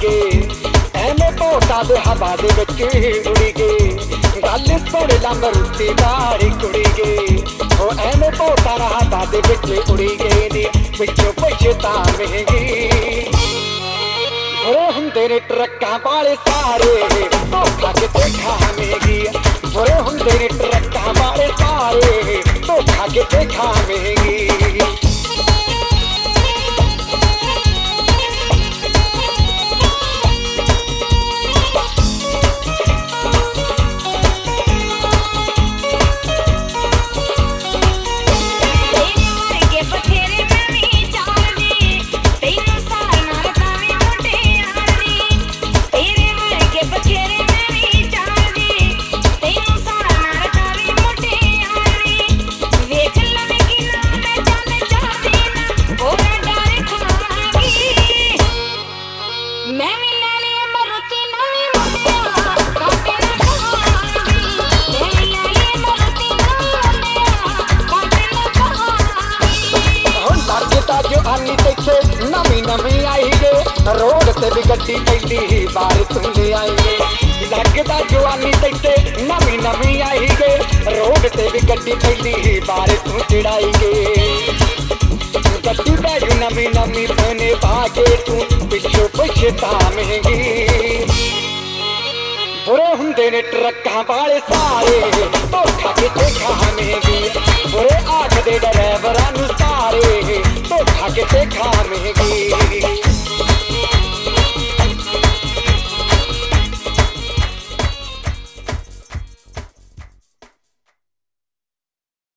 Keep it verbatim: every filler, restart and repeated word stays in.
गे एने भोटा दे हवा दे विच उड़ी गए गल सुन ला मरूती वाली कुड़ी गे ओ एने भोटा दा हवा दे विच उड़ी गए नी पिछों पछतावेंगी बुरे हुंदे ने ट्रक्कां वाले सारे धोखा किते खावेंगी बुरे हुंदे ने ट्रक्कां वाले सारे धोखा किते खावेंगी नवी नवी आई गे रोड ते भी गड्डी पहली बार तुंदे आई गे लगदा जवानी तैते नवी नवी आई गे रोड ते भी गड्डी पहली बार तू चढ़ाई गे गड्डी बैजू नवी नवी बने भागे तू पिछों पछतावेंगी बुरे हुंदे ने ट्रक्कां वाले सारे धोखा किते खावेंगी बुरे आखदे ड्राइवरां नूं सारे धोखा किते खावेंगी।